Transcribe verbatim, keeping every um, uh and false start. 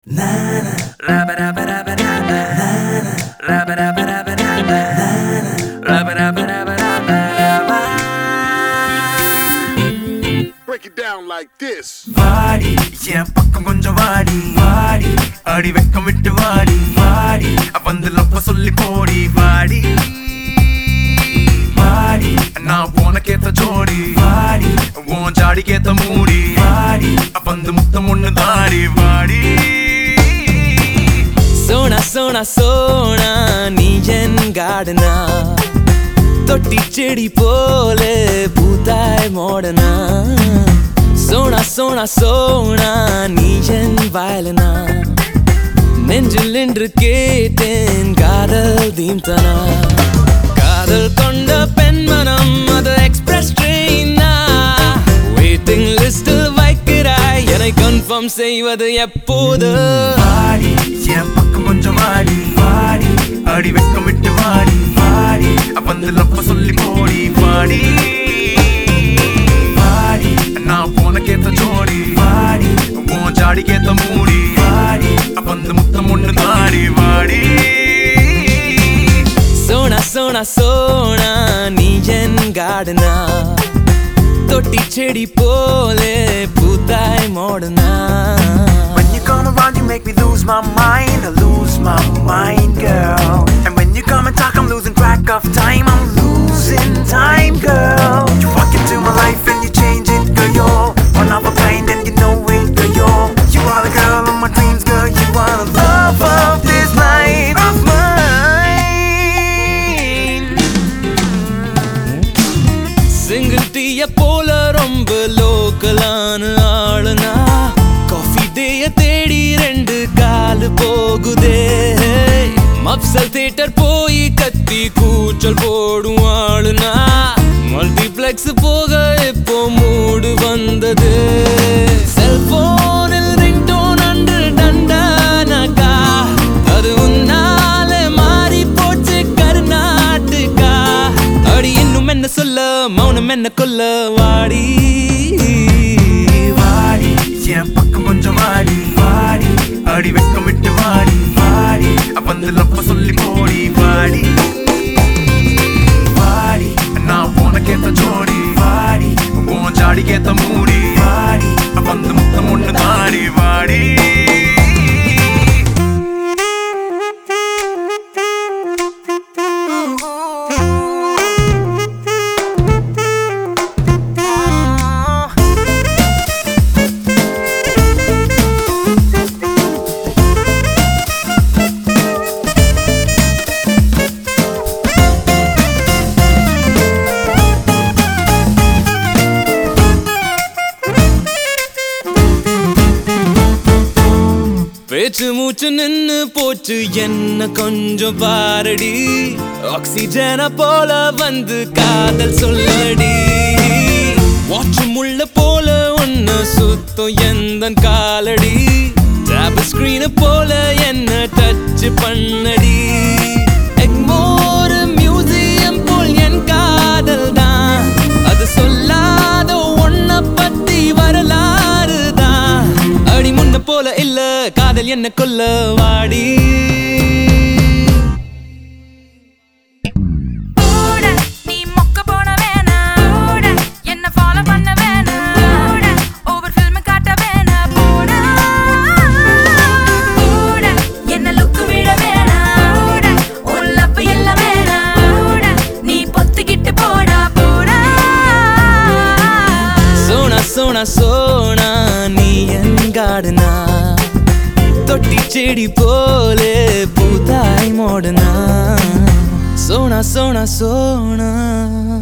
Break it down like this. வாடி என் பக்கம் கொஞ்சம் வாடி வாடி அடி வெக்கம் விட்டு வாடி வாடி வந்து லப்ப சொல்லி போடி வாடி வாடி நான் உனக்கேத்த ஜோடி வாடி உன் ஜாடிக்கேத்த மூடி வாடி வந்து முத்தம் ஒண்ணு தாடி வாடி சோனா சோனா சோனா நீ என் கார்டனா தொட்டி செடி போல பூத்தாய் மோடனா சோனா சோனா சோனா நீ என் வயலனா நெஞ்சில் நின்று கேட்டேன் காதல் தீம்தனா காதல் கொண்ட பெண்மனம் அது எக்ஸ்பிரஸ் ட்ரெயினா வெயிட்டிங் லிஸ்டில் வைக்கிறாய் என்னை கன்ஃபார்ம் செய்வது எப்போது வாடி என் பக்கம் கொஞ்சம் வாடி வாடி அடி வெக்கம் விட்டு வாடி வாடி வந்து லப்ப சொல்லி போடி வாடி வாடி நான் உனக்கேத்த ஜோடி வாடி உன் ஜாடிக்கேத்த மூடி வாடி வந்து முத்தம் ஒண்ணு தாடி வாடி சோனா சோனா சோனா நீ என் கார்டனா தொட்டி செடி போல பூத்தாய் மோடனா When you come around you make me lose my mind, I lose my mind, girl. And when you come and talk I'm losing track of time, I'm losing time, girl. You walk into my life and you change it, girl. You're one of a kind and you know it, girl. You're, you are the girl of my dreams, girl. You are the love of this life of mine. Single டீய போல ரொம்ப லோக்கலான ஆளுனா coffee டேய தேடி ரெண்டு காலு போகுதே mofussil theatre போய் கத்தி கூச்சல் போடும் ஆளுனா மல்டிப்ளெக்ஸ் போக இப்போ மூடு வந்தது செல்போனில் ரிங்டோன் அன்று டண்டானாக்கா அது உன்னால மாறி போச்சு கர்நாடகா அடி இன்னும் என்ன சொல்ல மௌனம் என்ன கொல்ல வாடி வாடி என் பக்கம் கொஞ்சம் வாடி வாடி அடி வெக்கம் விட்டு வாடி வாடி வந்து லப்ப சொல்லி போடி வாடி வாடி நான் உனக்கேத்த ஜோடி வாடி உன் ஜாடிக்கேத்த மூடி வாடி வந்து முத்தம் ஒண்ணு தாடி வாடி பேச்சு மூச்சு நின்னு போச்சு என்ன கொஞ்சம் பாரடி ஆக்சிஜன போல வந்து காதல் சொல்லடி வாட்ச் முள்ள போல ஒன்னு சுத்தம் எந்த காலடி டேப் ஸ்கிரீன் போல என்ன டச் பண்ணடி எக்மோர் மியூசியம் போல் என் காதல் தான் அது சொல்லாத ஒன்ன பத்தி வரலாறு தான் அடி முன்ன போல இல்ல காதல் என்ன கொல்ல வாடி நீ மொக்க போன வேணா என்ன ஃபாலோ பண்ண வேணா ஓவர் ஃபில்ம் காட்ட வேணா போடா என்ன லுக் விட வேணா உள்ளப்ப எல்லாம் வேணா நீ பொத்துக்கிட்டு போடா போடா சோனா சோனா சோனா நீ என் கார்டனா தொட்டி செடி போல பூத்தாய் மோடனா சோனா சோனா சோனா